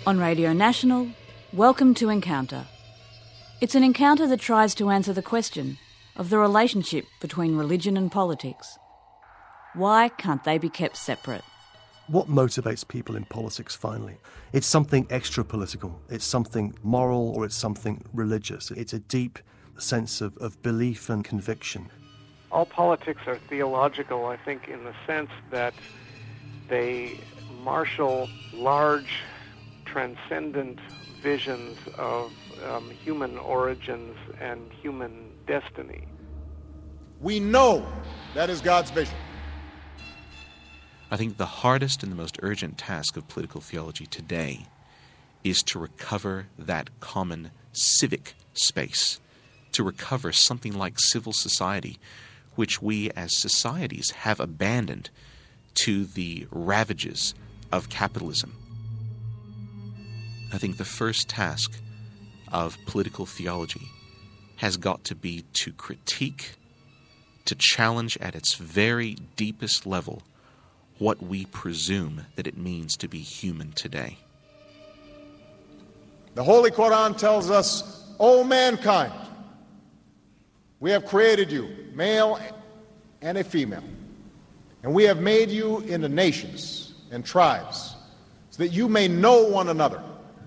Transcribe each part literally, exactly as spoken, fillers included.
On Radio National, welcome to Encounter. It's an encounter that tries to answer the question of the relationship between religion and politics. Why can't they be kept separate? What motivates people in politics, finally? It's something extra-political. It's something moral, or it's something religious. It's a deep sense of, of belief and conviction. All politics are theological, I think, in the sense that they marshal large, transcendent visions of um, human origins and human destiny. We know that is God's vision. I think the hardest and the most urgent task of political theology today is to recover that common civic space, to recover something like civil society, which we as societies have abandoned to the ravages of capitalism. I think the first task of political theology has got to be to critique, to challenge at its very deepest level what we presume that it means to be human today. The Holy Quran tells us, O mankind, we have created you, male and a female, and we have made you into nations and tribes so that you may know one another.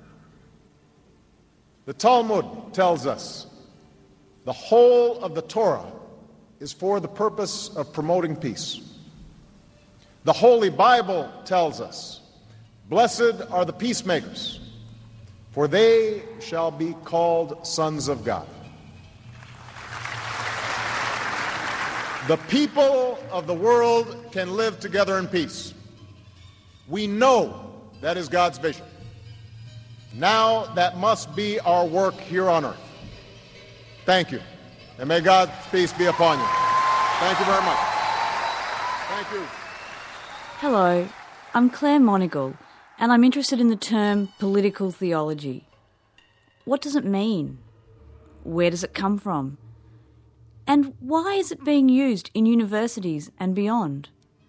The Talmud tells us the whole of the Torah is for the purpose of promoting peace. The Holy Bible tells us, blessed are the peacemakers, for they shall be called sons of God. The people of the world can live together in peace. We know that is God's vision. Now that must be our work here on earth. Thank you, and may God's peace be upon you. Thank you very much. Thank you. Hello, I'm Claire Monegal, and I'm interested in the term political theology. What does it mean? Where does it come from? And why is it being used in universities and beyond?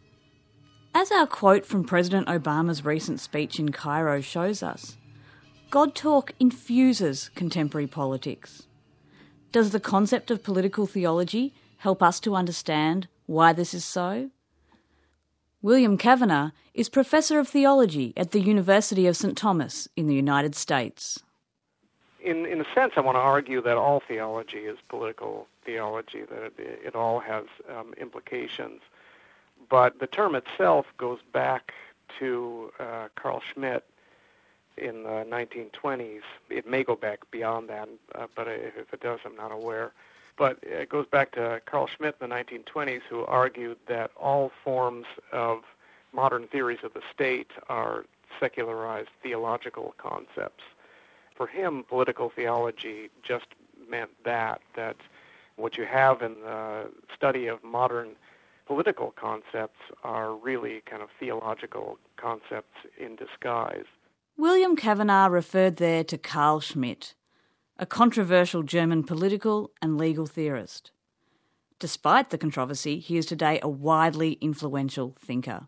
As our quote from President Obama's recent speech in Cairo shows us, God talk infuses contemporary politics. Does the concept of political theology help us to understand why this is so? William Kavanagh is Professor of Theology at the University of Saint Thomas in the United States. In, in a sense, I want to argue that all theology is political theology, that it, it all has um, implications. But the term itself goes back to uh, Carl Schmitt in the nineteen twenties. It may go back beyond that, uh, but if it does, I'm not aware. But it goes back to Carl Schmitt in the nineteen twenties, who argued that all forms of modern theories of the state are secularized theological concepts. For him, political theology just meant that, that what you have in the study of modern political concepts are really kind of theological concepts in disguise. William Kavanagh referred there to Carl Schmitt, a controversial German political and legal theorist. Despite the controversy, he is today a widely influential thinker.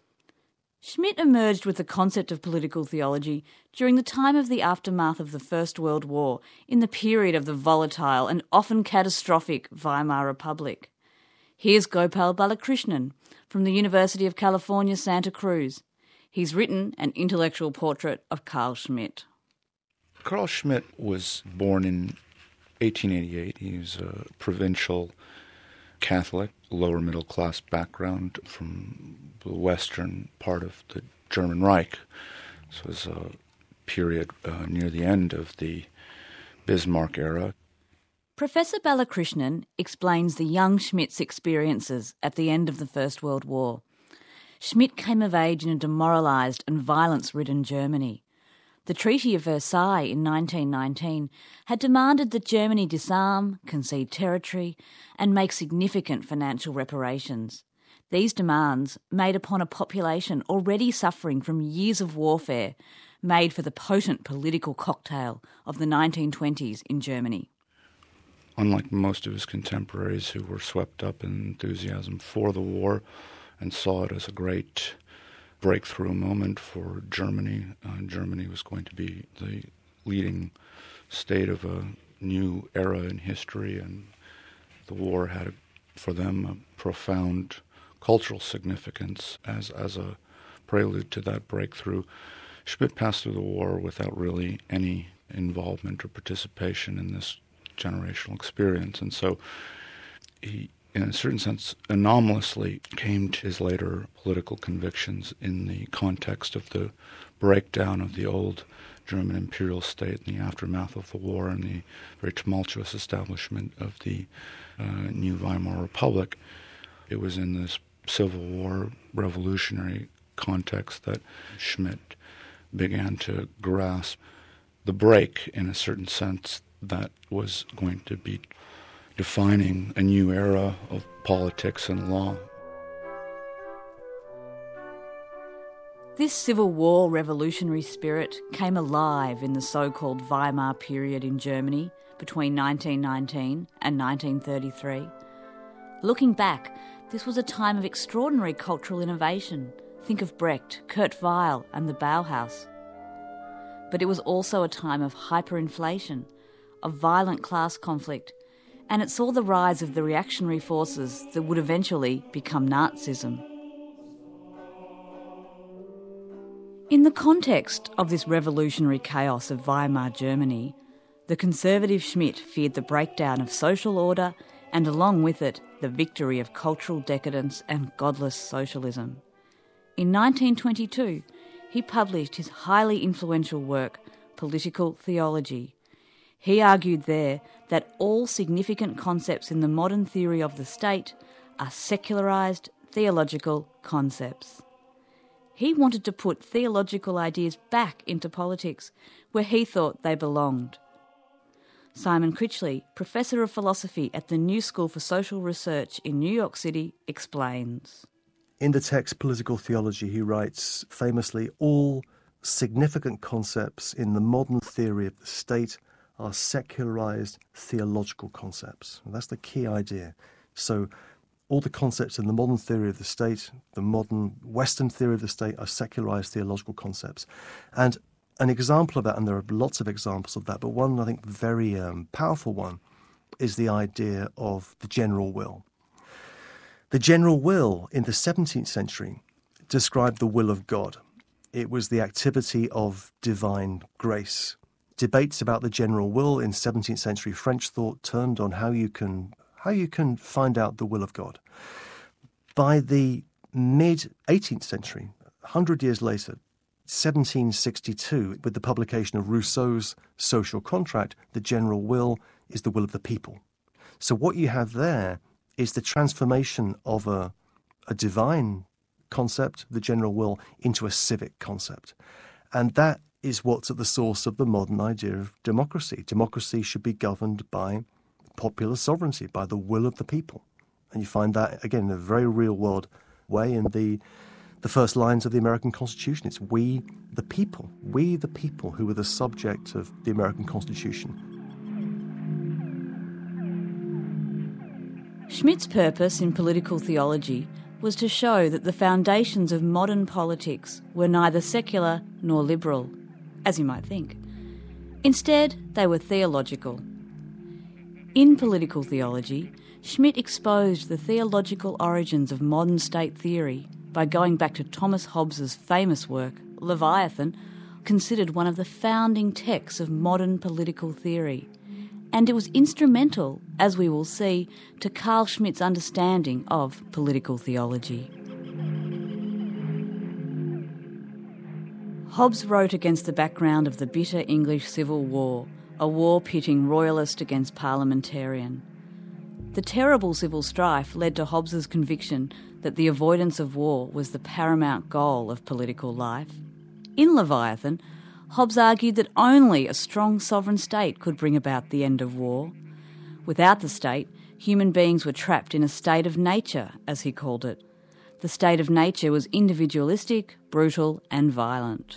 Schmitt emerged with the concept of political theology during the time of the aftermath of the First World War, in the period of the volatile and often catastrophic Weimar Republic. Here's Gopal Balakrishnan from the University of California, Santa Cruz. He's written an intellectual portrait of Carl Schmitt. Carl Schmitt was born in eighteen eighty-eight. He was a provincial Catholic, lower middle class background from the western part of the German Reich. This was a period uh, near the end of the Bismarck era. Professor Balakrishnan explains the young Schmitt's experiences at the end of the First World War. Schmitt came of age in a demoralised and violence-ridden Germany. The Treaty of Versailles in nineteen nineteen had demanded that Germany disarm, concede territory, and make significant financial reparations. These demands, made upon a population already suffering from years of warfare, made for the potent political cocktail of the nineteen twenties in Germany. Unlike most of his contemporaries who were swept up in enthusiasm for the war and saw it as a great breakthrough moment for Germany. Uh, Germany was going to be the leading state of a new era in history, and the war had, for them, a profound cultural significance as, as a prelude to that breakthrough. Schmidt passed through the war without really any involvement or participation in this generational experience, and so he, in a certain sense, anomalously came to his later political convictions in the context of the breakdown of the old German imperial state in the aftermath of the war and the very tumultuous establishment of the uh, new Weimar Republic. It was in this Civil War revolutionary context that Schmidt began to grasp the break, in a certain sense, that was going to be defining a new era of politics and law. This Civil War revolutionary spirit came alive in the so-called Weimar period in Germany between nineteen nineteen and nineteen thirty-three. Looking back, this was a time of extraordinary cultural innovation. Think of Brecht, Kurt Weill and the Bauhaus. But it was also a time of hyperinflation, of violent class conflict, and it saw the rise of the reactionary forces that would eventually become Nazism. In the context of this revolutionary chaos of Weimar Germany, the conservative Schmidt feared the breakdown of social order and, along with it, the victory of cultural decadence and godless socialism. In nineteen twenty-two, he published his highly influential work, Political Theology. He argued there that all significant concepts in the modern theory of the state are secularised theological concepts. He wanted to put theological ideas back into politics, where he thought they belonged. Simon Critchley, Professor of Philosophy at the New School for Social Research in New York City, explains. In the text Political Theology, he writes famously, all significant concepts in the modern theory of the state are secularized theological concepts. And that's the key idea. So all the concepts in the modern theory of the state, the modern Western theory of the state, are secularized theological concepts. And an example of that, and there are lots of examples of that, but one, I think, very um, powerful one, is the idea of the general will. The general will in the seventeenth century described the will of God. It was the activity of divine grace. Debates about the general will in seventeenth century French thought turned on how you can how you can find out the will of God. By the mid-eighteenth century, one hundred years later, seventeen sixty-two, with the publication of Rousseau's Social Contract, the general will is the will of the people. So what you have there is the transformation of a, a divine concept, the general will, into a civic concept. And that is what's at the source of the modern idea of democracy. Democracy should be governed by popular sovereignty, by the will of the people. And you find that, again, in a very real-world way in the the first lines of the American Constitution. It's we, the people, we, the people, who are the subject of the American Constitution. Schmidt's purpose in political theology was to show that the foundations of modern politics were neither secular nor liberal, as you might think. Instead, they were theological. In Political Theology, Schmidt exposed the theological origins of modern state theory by going back to Thomas Hobbes's famous work, Leviathan, considered one of the founding texts of modern political theory. And it was instrumental, as we will see, to Carl Schmitt's understanding of political theology. Hobbes wrote against the background of the bitter English Civil War, a war pitting royalist against parliamentarian. The terrible civil strife led to Hobbes's conviction that the avoidance of war was the paramount goal of political life. In Leviathan, Hobbes argued that only a strong sovereign state could bring about the end of war. Without the state, human beings were trapped in a state of nature, as he called it. The state of nature was individualistic, brutal and violent.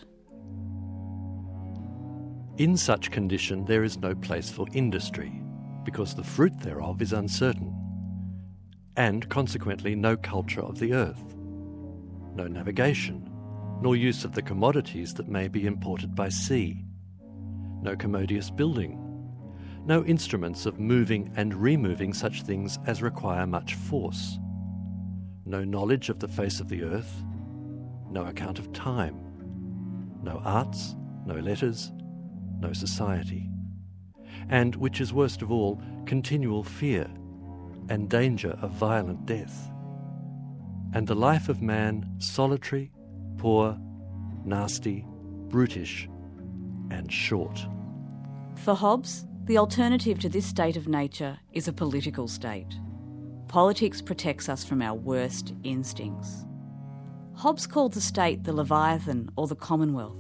In such condition there is no place for industry, because the fruit thereof is uncertain, and consequently no culture of the earth, no navigation, nor use of the commodities that may be imported by sea. No commodious building. No instruments of moving and removing such things as require much force. No knowledge of the face of the earth. No account of time. No arts, no letters, no society. And, which is worst of all, continual fear and danger of violent death. And the life of man solitary, poor, nasty, brutish, and short. For Hobbes, the alternative to this state of nature is a political state. Politics protects us from our worst instincts. Hobbes called the state the Leviathan or the Commonwealth.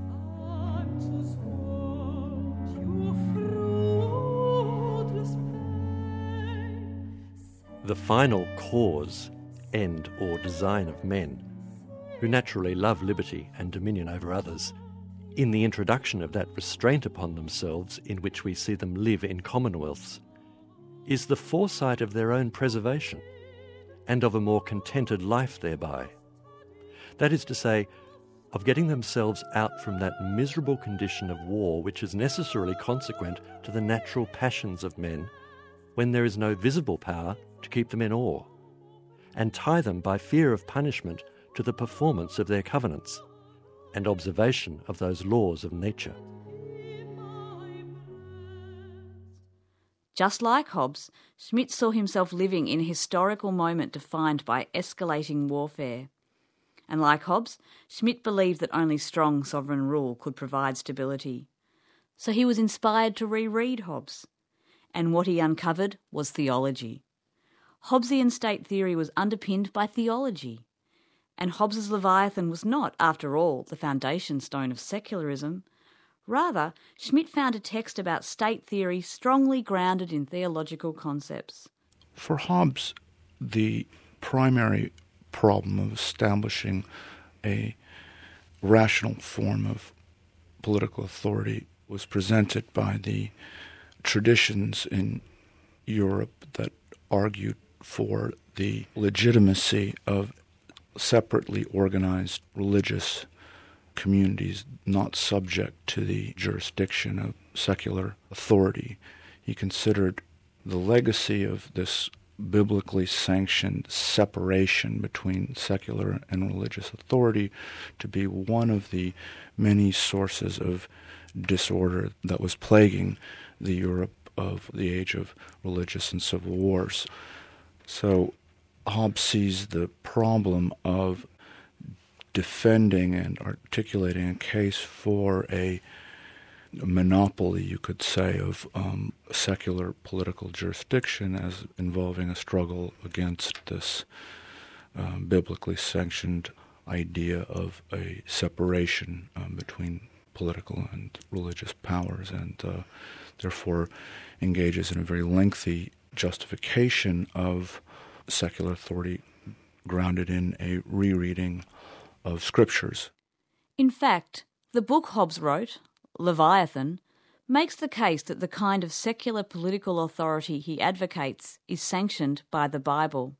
The final cause, end or design of men, who naturally love liberty and dominion over others, in the introduction of that restraint upon themselves in which we see them live in commonwealths, is the foresight of their own preservation and of a more contented life thereby. That is to say, of getting themselves out from that miserable condition of war which is necessarily consequent to the natural passions of men when there is no visible power to keep them in awe, and tie them by fear of punishment to the performance of their covenants and observation of those laws of nature. Just like Hobbes, Schmitt saw himself living in a historical moment defined by escalating warfare. And like Hobbes, Schmitt believed that only strong sovereign rule could provide stability. So he was inspired to reread Hobbes. And what he uncovered was theology. Hobbesian state theory was underpinned by theology. And Hobbes's Leviathan was not, after all, the foundation stone of secularism. Rather, Schmitt found a text about state theory strongly grounded in theological concepts. For Hobbes, the primary problem of establishing a rational form of political authority was presented by the traditions in Europe that argued for the legitimacy of separately organized religious communities not subject to the jurisdiction of secular authority. He considered the legacy of this biblically sanctioned separation between secular and religious authority to be one of the many sources of disorder that was plaguing the Europe of the age of religious and civil wars. So Hobbes sees the problem of defending and articulating a case for a monopoly, you could say, of um, secular political jurisdiction as involving a struggle against this um, biblically sanctioned idea of a separation um, between political and religious powers, and uh, therefore engages in a very lengthy justification of secular authority grounded in a rereading of scriptures. In fact, the book Hobbes wrote, Leviathan, makes the case that the kind of secular political authority he advocates is sanctioned by the Bible.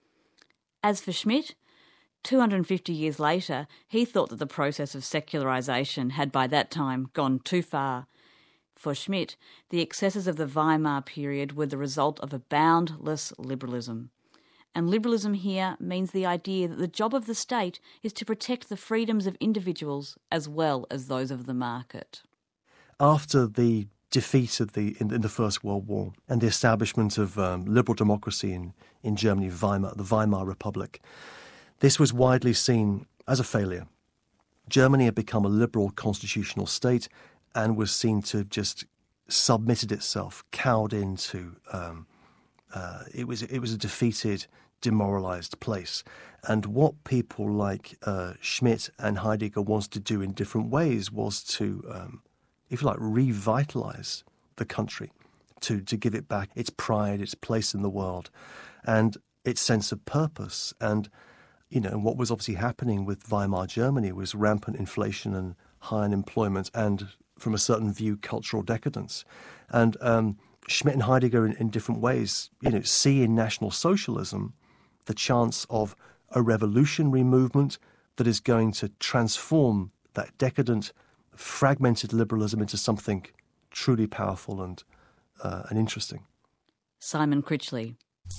As for Schmitt, two hundred fifty years later, he thought that the process of secularisation had by that time gone too far. For Schmitt, the excesses of the Weimar period were the result of a boundless liberalism. And liberalism here means the idea that the job of the state is to protect the freedoms of individuals as well as those of the market. After the defeat of the in, in the First World War and the establishment of um, liberal democracy in, in Germany, Weimar, the Weimar Republic, this was widely seen as a failure. Germany had become a liberal constitutional state and was seen to have just submitted itself, cowed into um, uh, it was it was a defeated, demoralized place. And what people like uh, Schmitt and Heidegger wanted to do in different ways was to, um, if you like, revitalize the country, to, to give it back its pride, its place in the world, and its sense of purpose. And, you know, what was obviously happening with Weimar Germany was rampant inflation and high unemployment and, from a certain view, cultural decadence. And um, Schmitt and Heidegger, in, in different ways, you know, see in National Socialism the chance of a revolutionary movement that is going to transform that decadent, fragmented liberalism into something truly powerful and, uh, and interesting. Simon Critchley.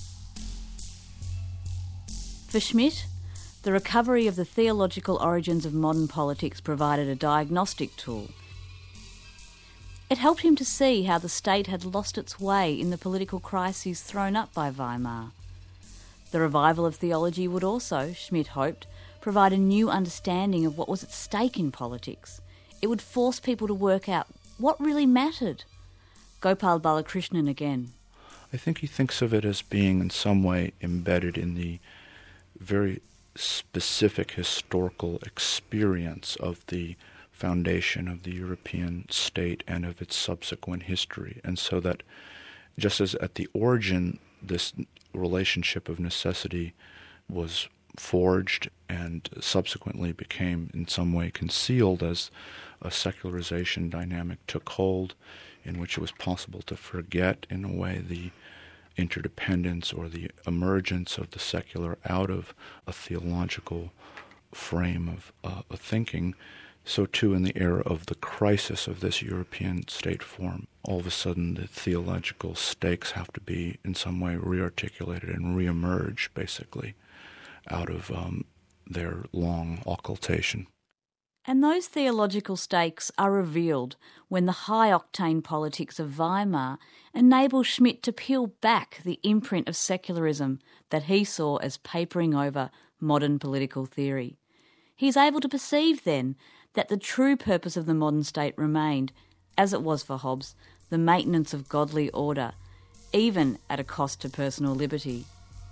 For Schmitt, the recovery of the theological origins of modern politics provided a diagnostic tool. It helped him to see how the state had lost its way in the political crises thrown up by Weimar. The revival of theology would also, Schmitt hoped, provide a new understanding of what was at stake in politics. It would force people to work out what really mattered. Gopal Balakrishnan again. I think he thinks of it as being in some way embedded in the very specific historical experience of the foundation of the European state and of its subsequent history. And so that just as at the origin this relationship of necessity was forged and subsequently became in some way concealed as a secularization dynamic took hold, in which it was possible to forget in a way the interdependence or the emergence of the secular out of a theological frame of uh, a thinking, so too in the era of the crisis of this European state form. All of a sudden the theological stakes have to be in some way rearticulated and reemerge, basically, out of um, their long occultation. And those theological stakes are revealed when the high-octane politics of Weimar enable Schmitt to peel back the imprint of secularism that he saw as papering over modern political theory. He is able to perceive then that the true purpose of the modern state remained, as it was for Hobbes, the maintenance of godly order, even at a cost to personal liberty.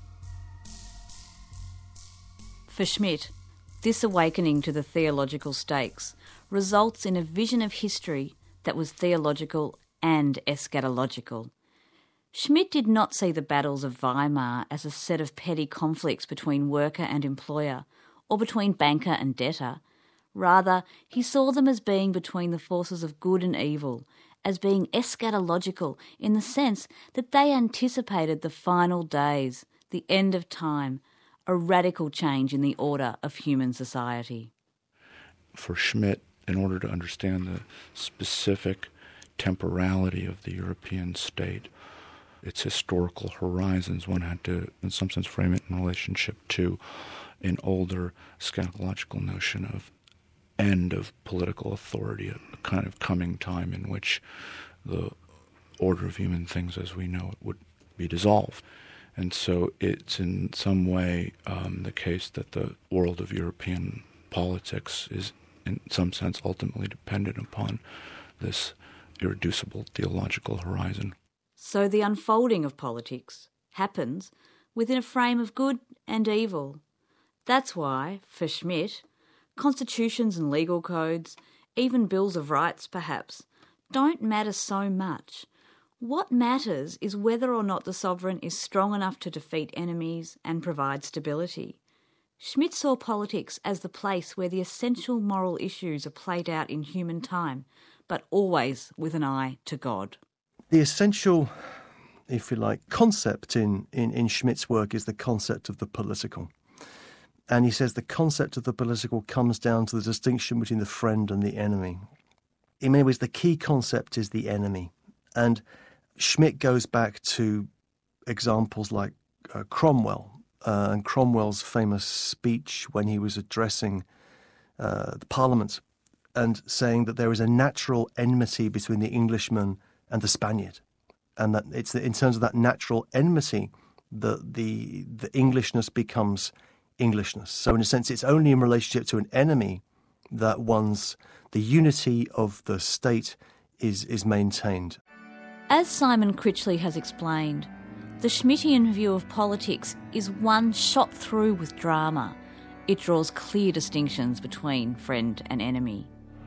For Schmitt, this awakening to the theological stakes results in a vision of history that was theological and eschatological. Schmitt did not see the battles of Weimar as a set of petty conflicts between worker and employer, or between banker and debtor. Rather, he saw them as being between the forces of good and evil, as being eschatological in the sense that they anticipated the final days, the end of time, a radical change in the order of human society. For Schmitt, in order to understand the specific temporality of the European state, its historical horizons, one had to, in some sense, frame it in relationship to an older eschatological notion of end of political authority, a kind of coming time in which the order of human things as we know it would be dissolved. And so it's in some way um, the case that the world of European politics is in some sense ultimately dependent upon this irreducible theological horizon. So the unfolding of politics happens within a frame of good and evil. That's why, for Schmitt, constitutions and legal codes, even bills of rights perhaps, don't matter so much. What matters is whether or not the sovereign is strong enough to defeat enemies and provide stability. Schmitt saw politics as the place where the essential moral issues are played out in human time, but always with an eye to God. The essential, if you like, concept in, in, in Schmitt's work is the concept of the political. And he says the concept of the political comes down to the distinction between the friend and the enemy. In many ways, the key concept is the enemy. And Schmitt goes back to examples like uh, Cromwell uh, and Cromwell's famous speech when he was addressing uh, the Parliament and saying that there is a natural enmity between the Englishman and the Spaniard, and that it's in terms of that natural enmity that the the Englishness becomes Englishness. So in a sense, it's only in relationship to an enemy that one's the unity of the state is is maintained. As Simon Critchley has explained, the Schmittian view of politics is one shot through with drama. It draws clear distinctions between friend and enemy.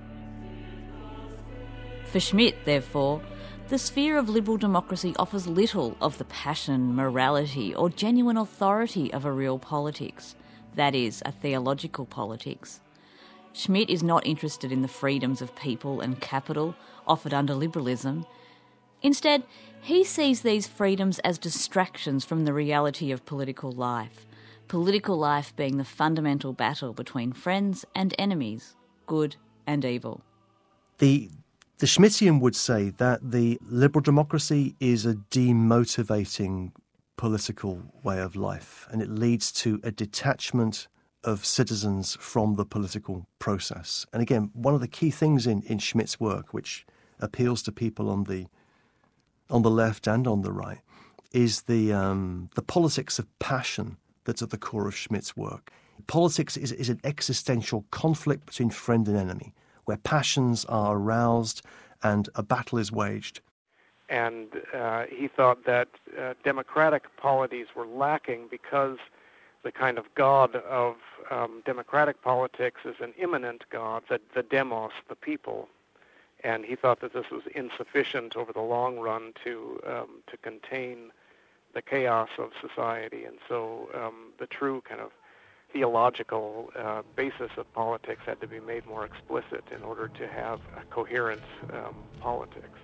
For Schmitt, therefore, the sphere of liberal democracy offers little of the passion, morality, or genuine authority of a real politics, that is, a theological politics. Schmitt is not interested in the freedoms of people and capital offered under liberalism. Instead, he sees these freedoms as distractions from the reality of political life, political life being the fundamental battle between friends and enemies, good and evil. The the Schmittian would say that the liberal democracy is a demotivating political way of life, and it leads to a detachment of citizens from the political process. And again, one of the key things in, in Schmitt's work, which appeals to people on the on the left and on the right, is the um, the politics of passion that's at the core of Schmitt's work. Politics is, is an existential conflict between friend and enemy, where passions are aroused and a battle is waged. And uh, he thought that uh, democratic polities were lacking because the kind of god of um, democratic politics is an immanent god, the, the demos, the people. And he thought that this was insufficient over the long run to um, to contain the chaos of society. And so um, the true kind of theological uh, basis of politics had to be made more explicit in order to have a coherent um, politics.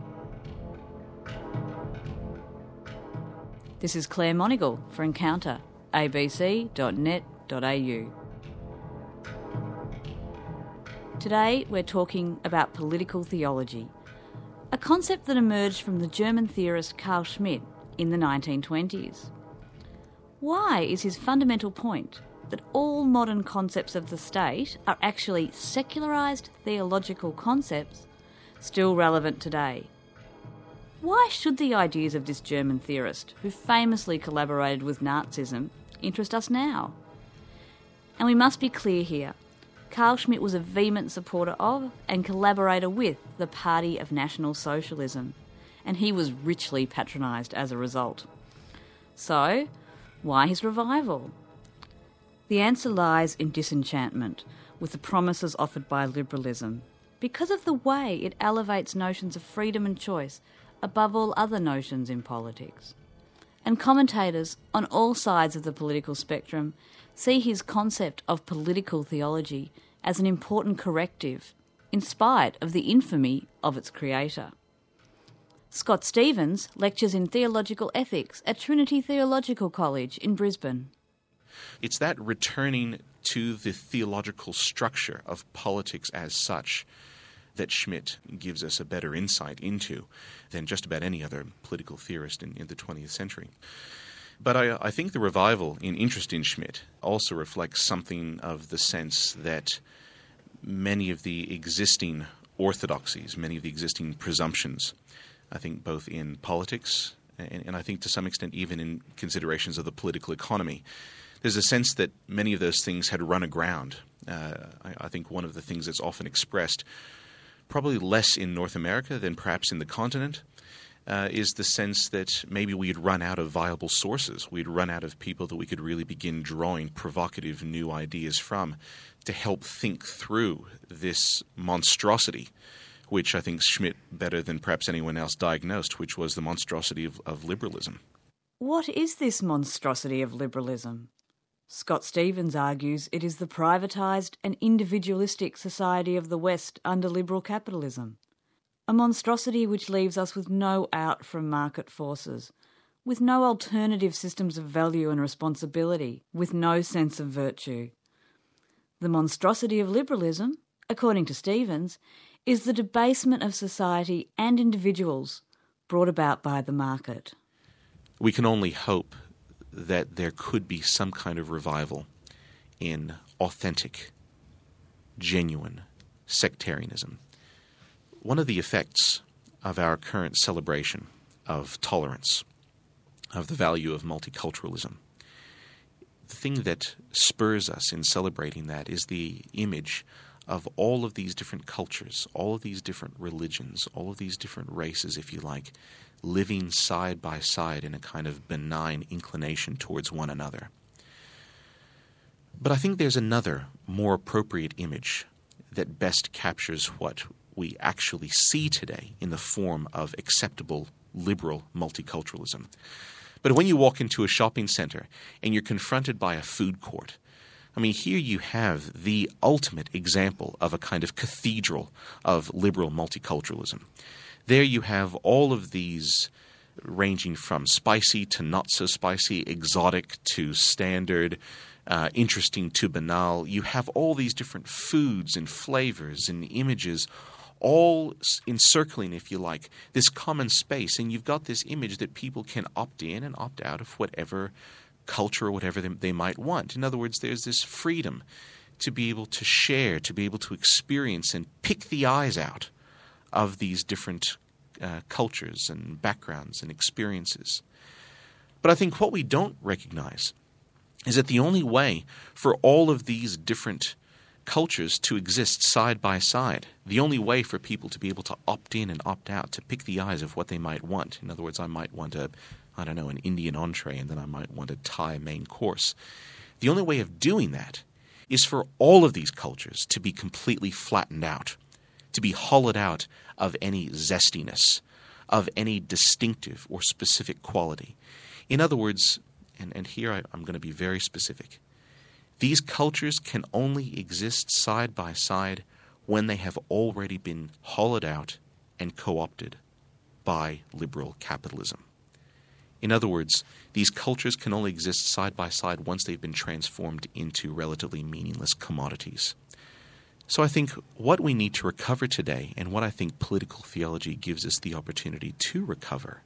This is Claire Monagle for Encounter, a b c dot net dot a u. Today we're talking about political theology, a concept that emerged from the German theorist Carl Schmitt in the nineteen twenties. Why is his fundamental point that all modern concepts of the state are actually secularised theological concepts still relevant today? Why should the ideas of this German theorist, who famously collaborated with Nazism, interest us now? And we must be clear here. Carl Schmitt was a vehement supporter of and collaborator with the Party of National Socialism, and he was richly patronised as a result. So, why his revival? The answer lies in disenchantment with the promises offered by liberalism, because of the way it elevates notions of freedom and choice above all other notions in politics. And commentators on all sides of the political spectrum see his concept of political theology as an important corrective, in spite of the infamy of its creator. Scott Stephens lectures in theological ethics at Trinity Theological College in Brisbane. It's that returning to the theological structure of politics as such that Schmitt gives us a better insight into than just about any other political theorist in, in the twentieth century. But I, I think the revival in interest in Schmitt also reflects something of the sense that many of the existing orthodoxies, many of the existing presumptions, I think both in politics and, and I think to some extent even in considerations of the political economy, there's a sense that many of those things had run aground. Uh, I, I think one of the things that's often expressed, probably less in North America than perhaps in the continent, uh, is the sense that maybe we had run out of viable sources. We'd run out of people that we could really begin drawing provocative new ideas from to help think through this monstrosity, which I think Schmitt, better than perhaps anyone else, diagnosed, which was the monstrosity of, of liberalism. What is this monstrosity of liberalism? Scott Stephens argues it is the privatised and individualistic society of the West under liberal capitalism. A monstrosity which leaves us with no out from market forces, with no alternative systems of value and responsibility, with no sense of virtue. The monstrosity of liberalism, according to Stephens, is the debasement of society and individuals brought about by the market. We can only hope that there could be some kind of revival in authentic, genuine sectarianism. One of the effects of our current celebration of tolerance, of the value of multiculturalism, the thing that spurs us in celebrating that is the image of all of these different cultures, all of these different religions, all of these different races, if you like, living side by side in a kind of benign inclination towards one another. But I think there's another, more appropriate image that best captures what we actually see today in the form of acceptable liberal multiculturalism. But when you walk into a shopping center and you're confronted by a food court, I mean, here you have the ultimate example of a kind of cathedral of liberal multiculturalism. There you have all of these ranging from spicy to not so spicy, exotic to standard, uh, interesting to banal. You have all these different foods and flavors and images all encircling, if you like, this common space. And you've got this image that people can opt in and opt out of whatever culture or whatever they, they might want. In other words, there's this freedom to be able to share, to be able to experience and pick the eyes out of these different uh, cultures and backgrounds and experiences. But I think what we don't recognize is that the only way for all of these different cultures to exist side by side, the only way for people to be able to opt in and opt out, to pick the eyes of what they might want. In other words, I might want a, I don't know, an Indian entree, and then I might want a Thai main course. The only way of doing that is for all of these cultures to be completely flattened out, to be hollowed out of any zestiness, of any distinctive or specific quality. In other words, and, and here I, I'm going to be very specific, these cultures can only exist side by side when they have already been hollowed out and co-opted by liberal capitalism. In other words, these cultures can only exist side by side once they've been transformed into relatively meaningless commodities. So I think what we need to recover today, and what I think political theology gives us the opportunity to recover,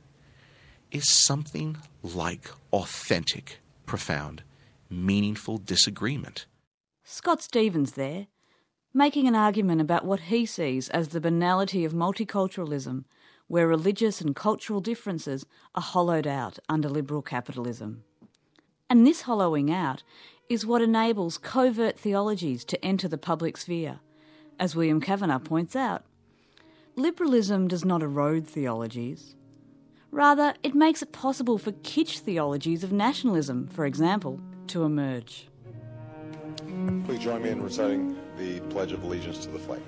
is something like authentic, profound, meaningful disagreement. Scott Stevens there, making an argument about what he sees as the banality of multiculturalism, where religious and cultural differences are hollowed out under liberal capitalism. And this hollowing out is what enables covert theologies to enter the public sphere. As William Kavanagh points out, liberalism does not erode theologies. Rather, it makes it possible for kitsch theologies of nationalism, for example, to emerge. Please join me in reciting the Pledge of Allegiance to the flag.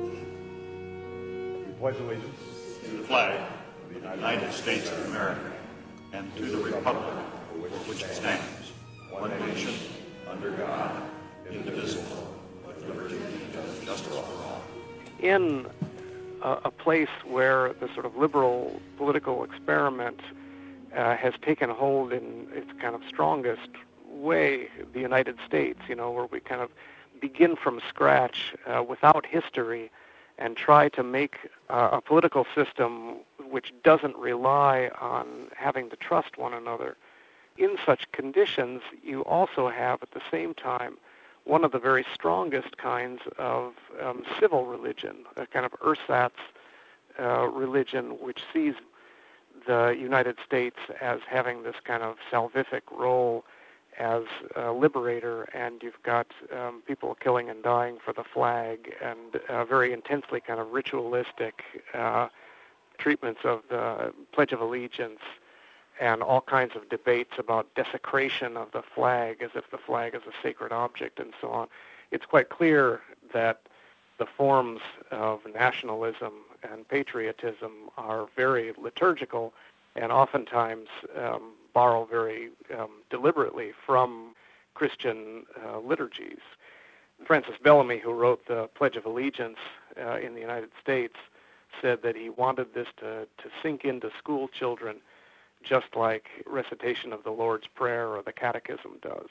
We pledge allegiance to the flag of the United States of America and to the republic for which it stands, one nation, under God, indivisible, with liberty and justice for all. In a, a place where the sort of liberal political experiment uh, has taken hold in its kind of strongest way, the United States, you know, where we kind of begin from scratch uh, without history and try to make uh, a political system which doesn't rely on having to trust one another. In such conditions, you also have at the same time one of the very strongest kinds of um, civil religion, a kind of ersatz uh, religion which sees the United States as having this kind of salvific role as a liberator, and you've got um, people killing and dying for the flag, and uh, very intensely kind of ritualistic uh, treatments of the Pledge of Allegiance, and all kinds of debates about desecration of the flag as if the flag is a sacred object and so on. It's quite clear that the forms of nationalism and patriotism are very liturgical and oftentimes um, borrow very um, deliberately from Christian uh, liturgies. Francis Bellamy, who wrote the Pledge of Allegiance uh, in the United States, said that he wanted this to, to sink into school children just like recitation of the Lord's Prayer or the Catechism does.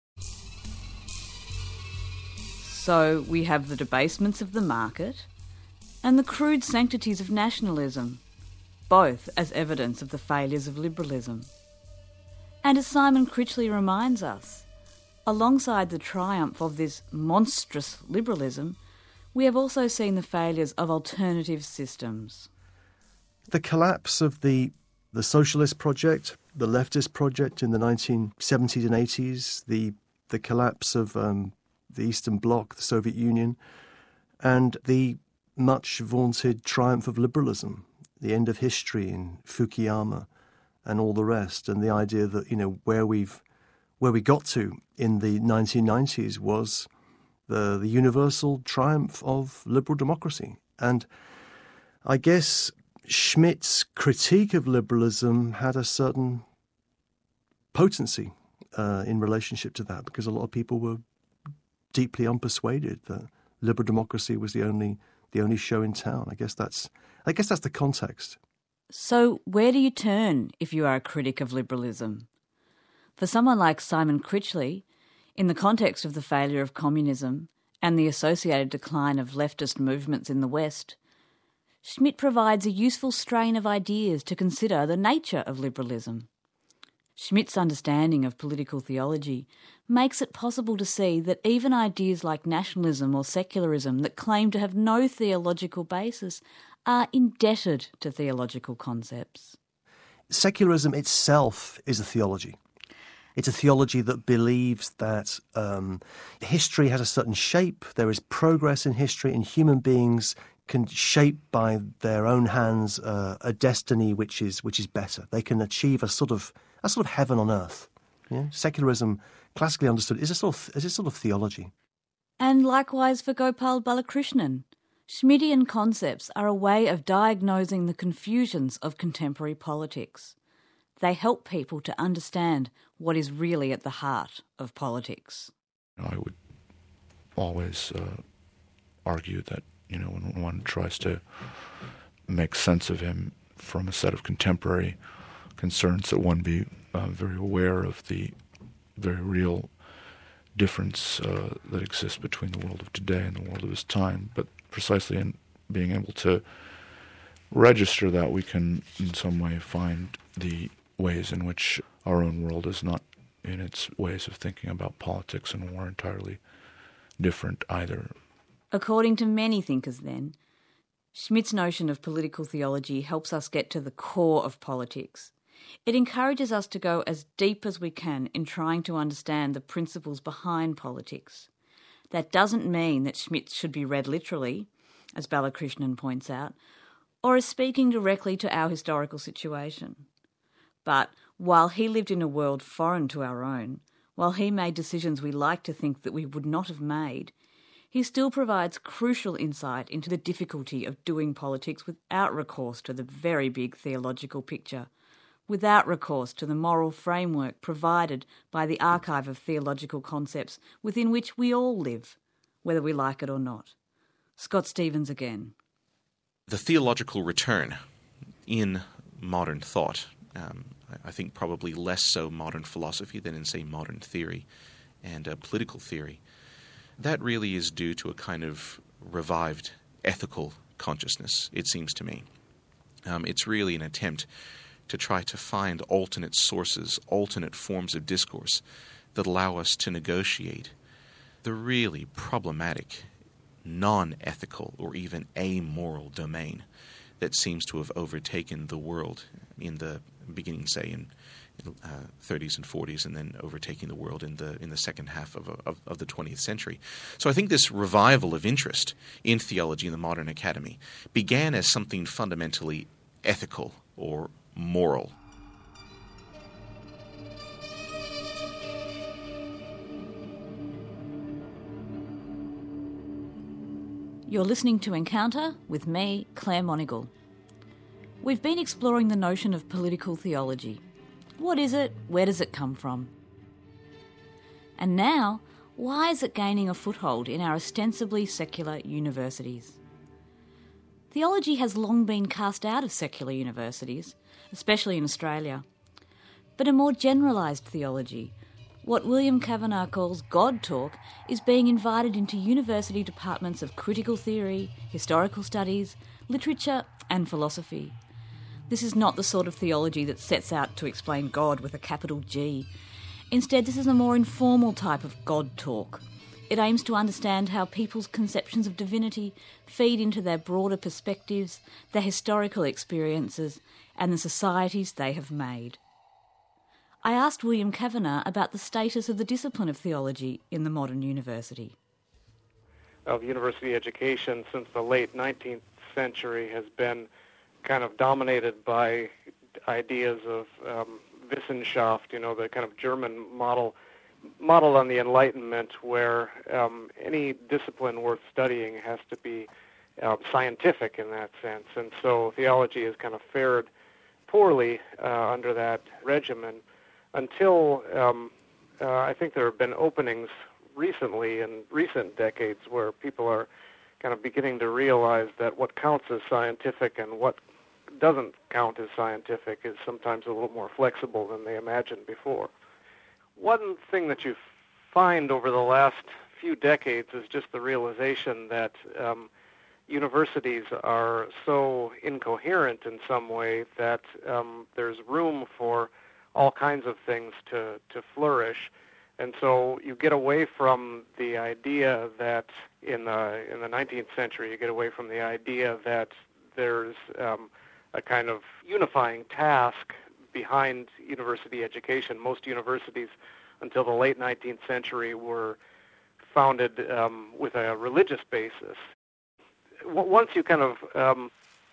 So we have the debasements of the market and the crude sanctities of nationalism, both as evidence of the failures of liberalism. And as Simon Critchley reminds us, alongside the triumph of this monstrous liberalism, we have also seen the failures of alternative systems. The collapse of the the socialist project, the leftist project in the nineteen seventies and eighties, the the collapse of um, the Eastern Bloc, the Soviet Union, and the much vaunted triumph of liberalism, the end of history in Fukuyama and all the rest, and the idea that, you know, where we've where we got to in the nineteen nineties was the the universal triumph of liberal democracy. And I guess Schmitt's critique of liberalism had a certain potency uh, in relationship to that, because a lot of people were deeply unpersuaded that liberal democracy was the only the only show in town. I guess that's I guess that's the context. So where do you turn if you are a critic of liberalism? For someone like Simon Critchley, in the context of the failure of communism and the associated decline of leftist movements in the West, Schmitt provides a useful strain of ideas to consider the nature of liberalism. Schmitt's understanding of political theology makes it possible to see that even ideas like nationalism or secularism that claim to have no theological basis are indebted to theological concepts. Secularism itself is a theology. It's a theology that believes that um, history has a certain shape, there is progress in history, and human beings can shape by their own hands uh, a destiny which is which is better. They can achieve a sort of a sort of heaven on earth. Yeah? Secularism, classically understood, is a sort of is a sort of theology. And likewise for Gopal Balakrishnan, Schmittian concepts are a way of diagnosing the confusions of contemporary politics. They help people to understand what is really at the heart of politics. I would always uh, argue that, you know, when one tries to make sense of him from a set of contemporary concerns, that one be uh, very aware of the very real difference uh, that exists between the world of today and the world of his time. But precisely in being able to register that, we can in some way find the ways in which our own world is not, in its ways of thinking about politics and war, entirely different either. According to many thinkers then, Schmitt's notion of political theology helps us get to the core of politics. It encourages us to go as deep as we can in trying to understand the principles behind politics. That doesn't mean that Schmitt should be read literally, as Balakrishnan points out, or as speaking directly to our historical situation. But while he lived in a world foreign to our own, while he made decisions we like to think that we would not have made, he still provides crucial insight into the difficulty of doing politics without recourse to the very big theological picture, without recourse to the moral framework provided by the archive of theological concepts within which we all live, whether we like it or not. Scott Stephens again. The theological return in modern thought, um, I think probably less so modern philosophy than in, say, modern theory and uh, political theory, that really is due to a kind of revived ethical consciousness, it seems to me. Um, it's really an attempt to try to find alternate sources, alternate forms of discourse that allow us to negotiate the really problematic, non-ethical or even amoral domain that seems to have overtaken the world in the beginning, say, in uh, thirties and forties, and then overtaking the world in the in the second half of, of, of the twentieth century. So I think this revival of interest in theology in the modern academy began as something fundamentally ethical or moral. You're listening to Encounter with me, Claire Monagle. We've been exploring the notion of political theology. What is it? Where does it come from? And now, why is it gaining a foothold in our ostensibly secular universities? Theology has long been cast out of secular universities, especially in Australia. But a more generalised theology, what William Kavanagh calls God talk, is being invited into university departments of critical theory, historical studies, literature and philosophy. This is not the sort of theology that sets out to explain God with a capital G. Instead, this is a more informal type of God talk. It aims to understand how people's conceptions of divinity feed into their broader perspectives, their historical experiences, and the societies they have made. I asked William Kavanagh about the status of the discipline of theology in the modern university. Of university education since the late nineteenth century has been kind of dominated by ideas of um, Wissenschaft, you know, the kind of German model, model on the Enlightenment, where um, any discipline worth studying has to be uh, scientific in that sense. And so theology has kind of fared poorly uh, under that regimen until um, uh, I think there have been openings recently in recent decades where people are kind of beginning to realize that what counts as scientific and what doesn't count as scientific is sometimes a little more flexible than they imagined before. One thing that you find over the last few decades is just the realization that um, universities are so incoherent in some way that um, there's room for all kinds of things to, to flourish. And so you get away from the idea that in the, in the nineteenth century, you get away from the idea that there's um, a kind of unifying task behind university education. Most universities until the late nineteenth century were founded um, with a religious basis. W- once you kind of um,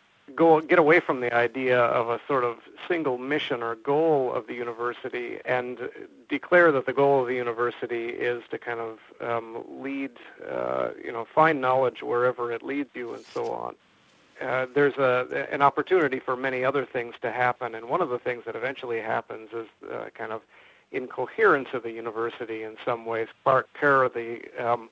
go get away from the idea of a sort of single mission or goal of the university and declare that the goal of the university is to kind of um, lead, uh, you know, find knowledge wherever it leads you and so on. Uh, there's a, an opportunity for many other things to happen, and one of the things that eventually happens is uh, kind of incoherence of the university in some ways. Clark Kerr, the, um,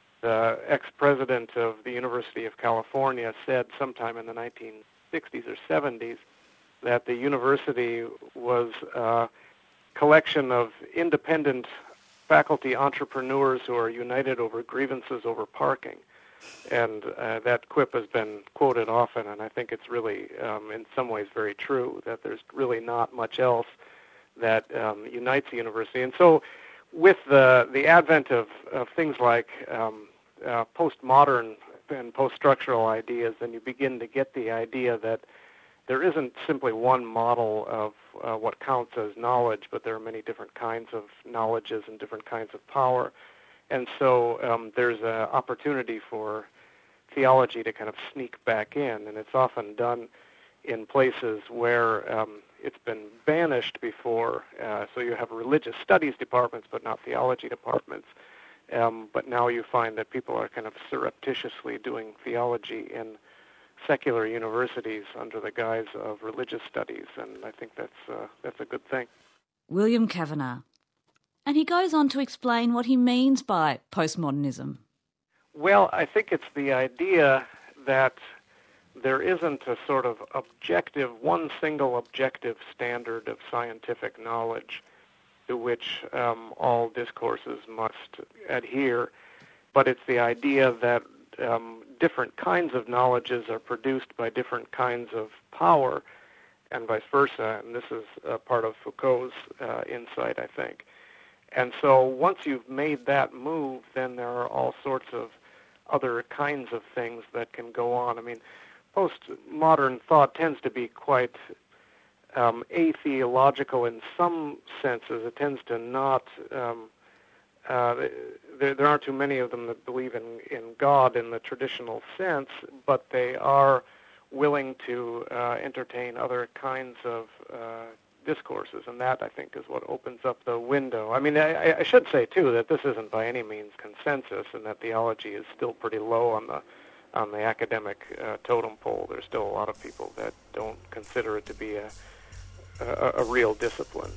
the ex-president of the University of California, said sometime in the nineteen sixties or seventies that the university was a collection of independent faculty entrepreneurs who are united over grievances over parking. And uh, that quip has been quoted often, and I think it's really, um, in some ways, very true, that there's really not much else that um, unites the university. And so with the, the advent of, of things like um, uh, postmodern and post-structural ideas, then you begin to get the idea that there isn't simply one model of uh, what counts as knowledge, but there are many different kinds of knowledges and different kinds of power. And so um, there's an opportunity for theology to kind of sneak back in, and it's often done in places where um, it's been banished before. Uh, so you have religious studies departments, but not theology departments. Um, but now you find that people are kind of surreptitiously doing theology in secular universities under the guise of religious studies, and I think that's uh, that's a good thing. William Kavanagh. And he goes on to explain what he means by postmodernism. Well, I think it's the idea that there isn't a sort of objective, one single objective standard of scientific knowledge to which um, all discourses must adhere, but it's the idea that um, different kinds of knowledges are produced by different kinds of power, and vice versa, and this is uh, part of Foucault's uh, insight, I think. And so once you've made that move, then there are all sorts of other kinds of things that can go on. I mean, postmodern thought tends to be quite um, atheological in some senses. It tends to not, um, uh, there, there aren't too many of them that believe in, in God in the traditional sense, but they are willing to uh, entertain other kinds of uh, discourses, and that, I think, is what opens up the window. I mean, I, I should say, too, that this isn't by any means consensus, and that theology is still pretty low on the on the academic uh, totem pole. There's still a lot of people that don't consider it to be a, a, a real discipline.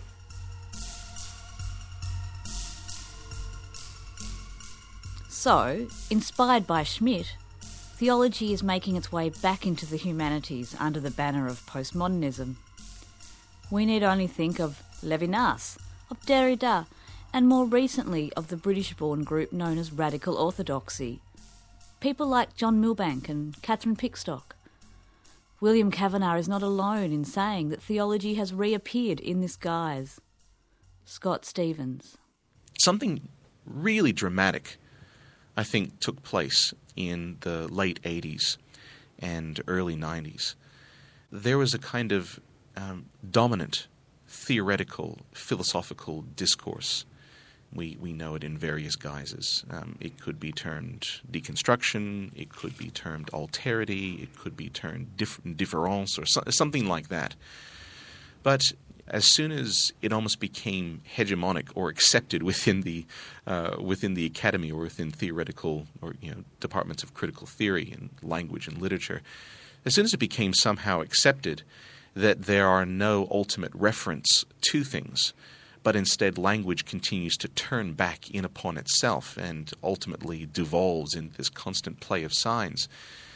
So, inspired by Schmitt, theology is making its way back into the humanities under the banner of postmodernism. We need only think of Levinas, of Derrida, and more recently of the British-born group known as Radical Orthodoxy. People like John Milbank and Catherine Pickstock. William Kavanagh is not alone in saying that theology has reappeared in this guise. Scott Stephens. Something really dramatic, I think, took place in the late eighties and early nineties. There was a kind of Um, dominant theoretical, philosophical discourse. We we know it in various guises. Um, it could be termed deconstruction, it could be termed alterity, it could be termed dif- difference or so, something like that. But as soon as it almost became hegemonic or accepted within the uh, within the academy or within theoretical or you know departments of critical theory and language and literature, as soon as it became somehow accepted that there are no ultimate reference to things, but instead language continues to turn back in upon itself and ultimately devolves in this constant play of signs,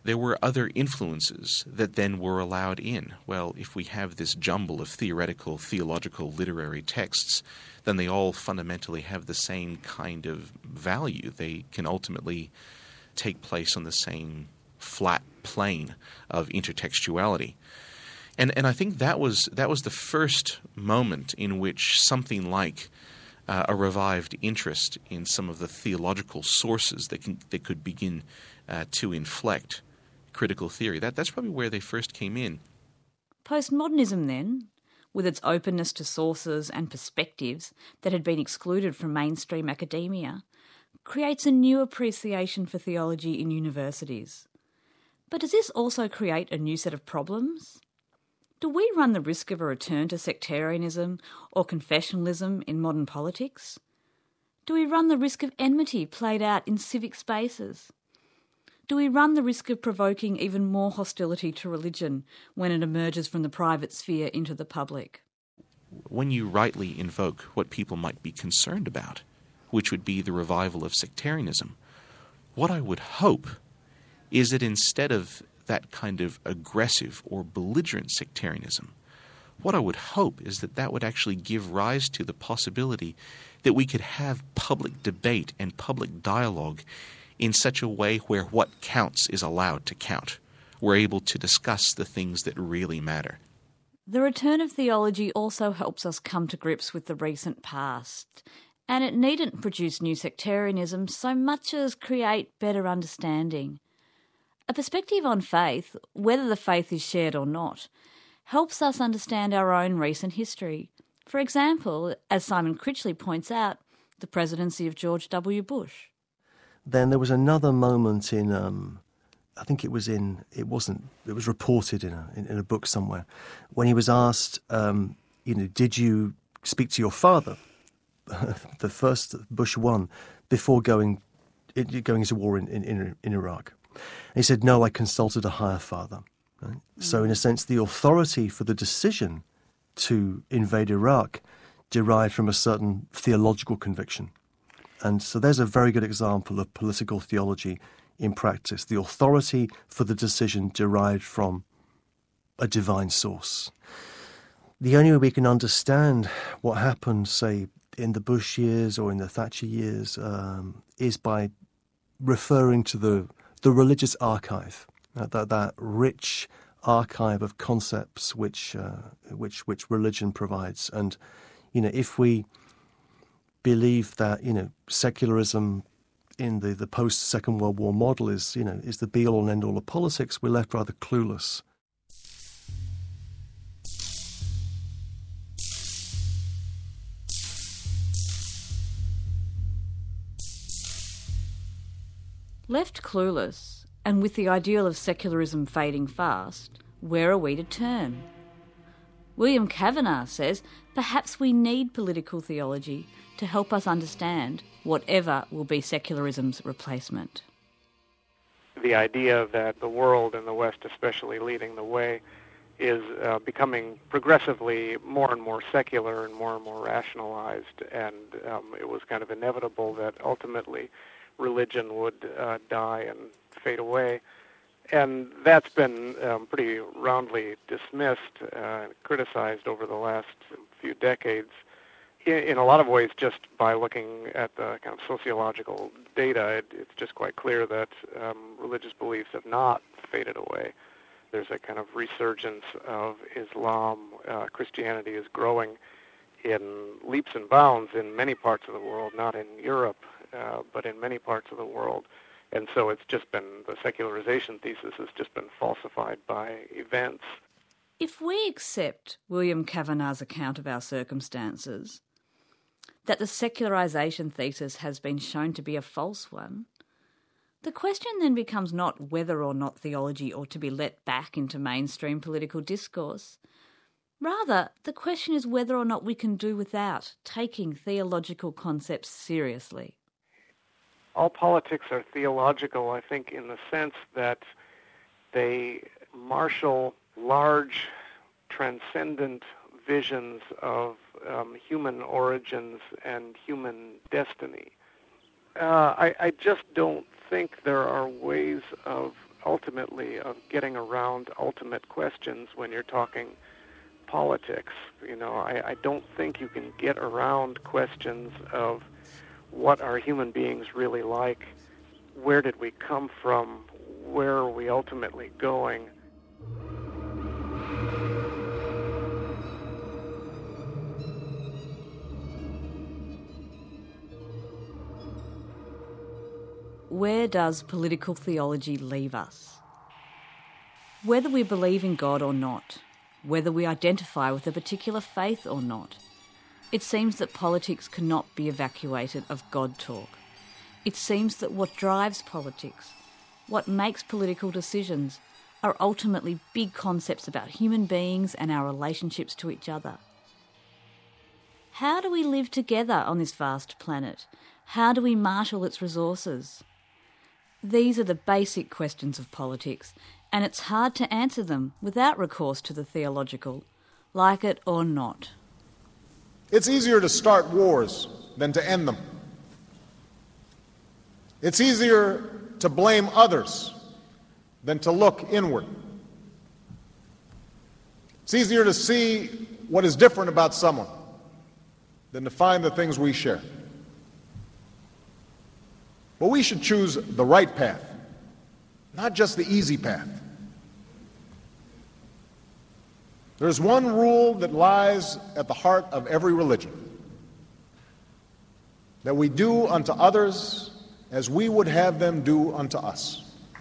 there were other influences that then were allowed in. Well, if we have this jumble of theoretical, theological, literary texts, then they all fundamentally have the same kind of value. They can ultimately take place on the same flat plane of intertextuality. And and I think that was that was the first moment in which something like uh, a revived interest in some of the theological sources that can that could begin uh, to inflect critical theory. That that's probably where they first came in. Postmodernism, then, with its openness to sources and perspectives that had been excluded from mainstream academia, creates a new appreciation for theology in universities. But does this also create a new set of problems? Do we run the risk of a return to sectarianism or confessionalism in modern politics? Do we run the risk of enmity played out in civic spaces? Do we run the risk of provoking even more hostility to religion when it emerges from the private sphere into the public? When you rightly invoke what people might be concerned about, which would be the revival of sectarianism, what I would hope is that instead of that kind of aggressive or belligerent sectarianism, what I would hope is that that would actually give rise to the possibility that we could have public debate and public dialogue in such a way where what counts is allowed to count. We're able to discuss the things that really matter. The return of theology also helps us come to grips with the recent past, and it needn't produce new sectarianism so much as create better understanding. A perspective on faith, whether the faith is shared or not, helps us understand our own recent history. For example, as Simon Critchley points out, the presidency of George W. Bush. Then there was another moment in, um, I think it was in, it wasn't, it was reported in a, in, in a book somewhere, when he was asked, um, you know, did you speak to your father, the first Bush one, before going going into war in, in, in Iraq? And he said, no, I consulted a higher father. Right? Mm. So in a sense, the authority for the decision to invade Iraq derived from a certain theological conviction. And so there's a very good example of political theology in practice. The authority for the decision derived from a divine source. The only way we can understand what happened, say, in the Bush years or in the Thatcher years, um, is by referring to the the religious archive, uh, that that rich archive of concepts which uh, which which religion provides. And you know, if we believe that you know secularism in the, the post Second World War model is you know is the be all and end all of politics, we're left rather clueless. Left clueless, and with the ideal of secularism fading fast, where are we to turn? William Kavanagh says perhaps we need political theology to help us understand whatever will be secularism's replacement. The idea that the world, and the West especially leading the way, is uh, becoming progressively more and more secular and more and more rationalized, and um, it was kind of inevitable that ultimately religion would uh, die and fade away. And that's been um, pretty roundly dismissed, uh, criticized over the last few decades, in, in a lot of ways just by looking at the kind of sociological data. It, it's just quite clear that um, religious beliefs have not faded away. There's a kind of resurgence of Islam. Uh, Christianity is growing in leaps and bounds in many parts of the world, not in Europe, Uh, but in many parts of the world. And so it's just been, the secularization thesis has just been falsified by events. If we accept William Kavanagh's account of our circumstances, that the secularization thesis has been shown to be a false one, the question then becomes not whether or not theology ought to be let back into mainstream political discourse. Rather, the question is whether or not we can do without taking theological concepts seriously. All politics are theological, I think, in the sense that they marshal large, transcendent visions of um, human origins and human destiny. Uh, I, I just don't think there are ways of ultimately of getting around ultimate questions when you're talking politics. You know, I, I don't think you can get around questions of what are human beings really like, where did we come from, where are we ultimately going. Where does political theology leave us? Whether we believe in God or not, whether we identify with a particular faith or not, it seems that politics cannot be evacuated of God talk. It seems that what drives politics, what makes political decisions, are ultimately big concepts about human beings and our relationships to each other. How do we live together on this vast planet? How do we marshal its resources? These are the basic questions of politics, and it's hard to answer them without recourse to the theological, like it or not. It's easier to start wars than to end them. It's easier to blame others than to look inward. It's easier to see what is different about someone than to find the things we share. But we should choose the right path, not just the easy path. There's one rule that lies at the heart of every religion: that we do unto others as we would have them do unto us.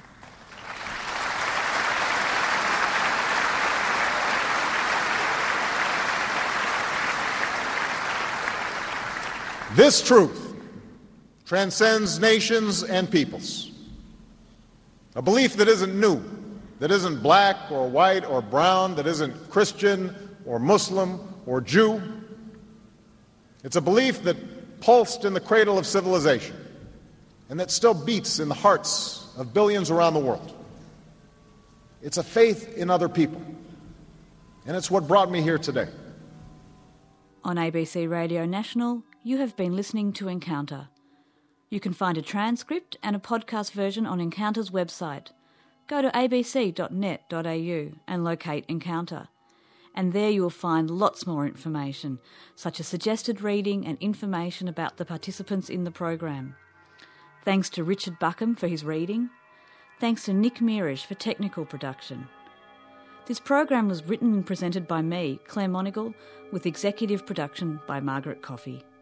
This truth transcends nations and peoples. A belief that isn't new, that isn't black or white or brown, that isn't Christian or Muslim or Jew. It's a belief that pulsed in the cradle of civilization and that still beats in the hearts of billions around the world. It's a faith in other people, and it's what brought me here today. On A B C Radio National, you have been listening to Encounter. You can find a transcript and a podcast version on Encounter's website. Go to a b c dot net dot a u and locate Encounter. And there you will find lots more information, such as suggested reading and information about the participants in the program. Thanks to Richard Buckham for his reading. Thanks to Nick Mearish for technical production. This program was written and presented by me, Claire Monagle, with executive production by Margaret Coffey.